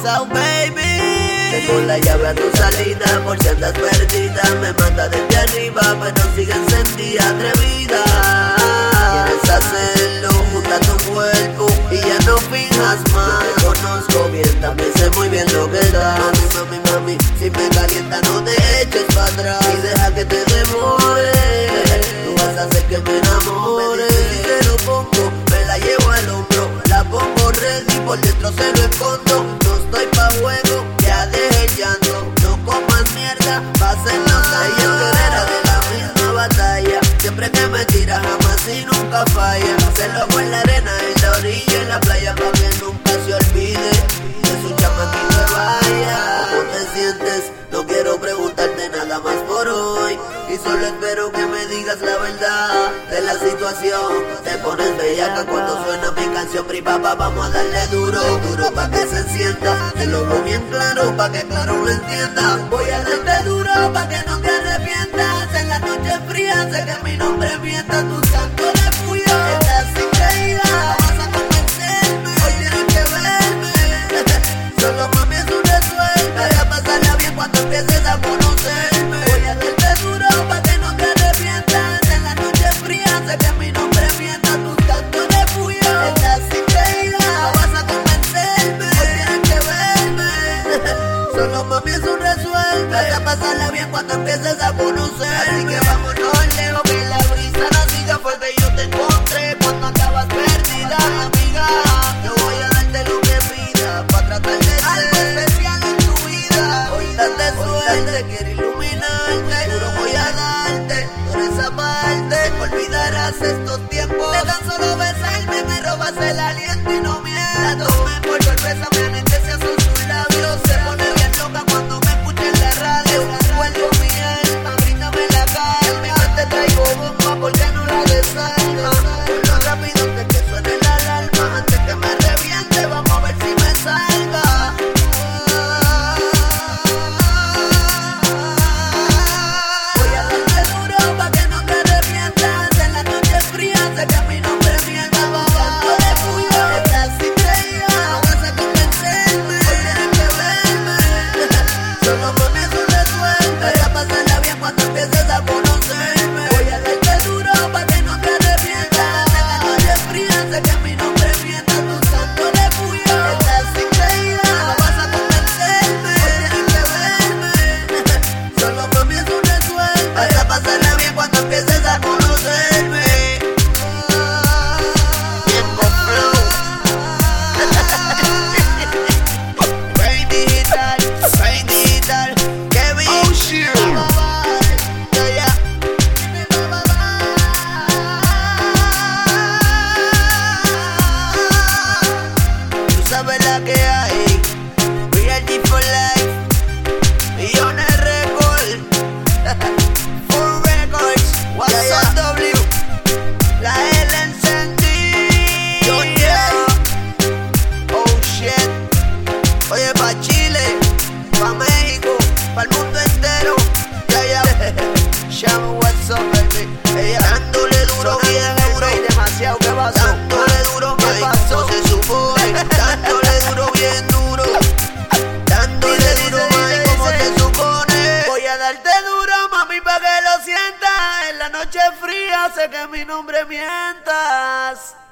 out, baby. Tengo la llave a tu salida por si andas perdida. Me mata desde arriba, pero sigue encendida, atrevida. Quieres hacerlo, junta tu cuerpo y ya no finjas más. Te conozco bien, también sé muy bien lo que das. Mami, mami, mami, si me calienta no te eches para atrás y deja que te demore. Tú vas a hacer que me enamore. Si te lo pongo, me la llevo al hombro. La pongo ready, por dentro se lo escondo. No estoy pa' juego, ya dejé el llanto. No comas mierda, pasen los años. Ella es guerrera de la misma batalla. Siempre que me tira jamás y nunca falla. Se lo hago en la arena, en la orilla, en la playa, pa' que nunca se olvide de su chamaquito de vaya. ¿Cómo te sientes? No quiero preguntarte nada más por hoy. Y solo espero que me digas la verdad de la situación. Te pones bellaca cuando suena mi canción. Pri papá, vamos a darle duro, duro pa' que se encienda. Te lo hago bien claro, pa' que claro lo entienda. Voy a darte duro pa' que no te arrepientas. En la noche fría sé que mi nombre mienta. Tus cantos de furia, estás increída. Vas a convencerme, hoy tienes que verme. Solo mami es un resuelve. Voy a pasarla bien cuando empieces a conocerme. Voy a darte duro pa' que no te arrepientas. En la noche fría sé que mi nombre mienta. Tus cantos de furia, estás increída. Vas a convencerme, hoy tienes que verme. Solo mami es un resuelve. Voy a pasarla bien cuando empieces a conocer. Así que vámonos lejos, que la brisa no siga. Fue que yo te encontré cuando andabas perdida, amiga. Yo voy a darte lo que pidas pa' tratar de ser algo especial en tu vida. Hoy date suerte, quiero iluminarte. Juro voy a darte por esa parte. Olvidarás estos tiempos de tan solo besarme. Me robas el aliento y no miento. Me vuelvo el bésame, anestesia son sus labios. Se pone bien loca cuando me escucha en la radio. Vuelvo mi alma, bríndame la calma. Que te traigo bomba porque no la desarma. Por lo rápido antes que suene la alarma. Antes que me reviente, vamos a ver si me salva. Voy a darte duro pa' que no te arrepientas. En la noche fría sé que mi nombre mienta. Canto de furia, estás increída. Vas a convencerme, hoy tienes que verme. Solo mami es un resuelve. Voy a pasarla bien cuando empieces a conocerme. Voy a darte duro pa' que no te arrepientas. En la noche fría sé que mi nombre mienta. Tus cantos de furia, estás increída. Vas a convencerme, hoy tienes que verme. Solo mami es un resuelve. Vas a pasarla bien cuando empieces a conocerme. Tiempo flow. Brain digital, brain digital. Kevin. Oh shit. Yeah, yeah. Tú sabes la que hay. Reality for life. Millones Record. Full Records. What's up, W? La L encendí. John Jay. Oh shit. Oye, pa' Chile, pa' México, pa' el mundo entero. Ya, ya. Llama what's up, baby. Ella dándole duro, bien duro. Demasiado, ¿qué pasó? Dándole duro, ¿qué pasó? Se supone. Dándole duro, bien duro. Dándole duro, mami, como se supone. Voy a darte duro, mami, pa' que lo sientas. En la noche fría sé que mi nombre mientas.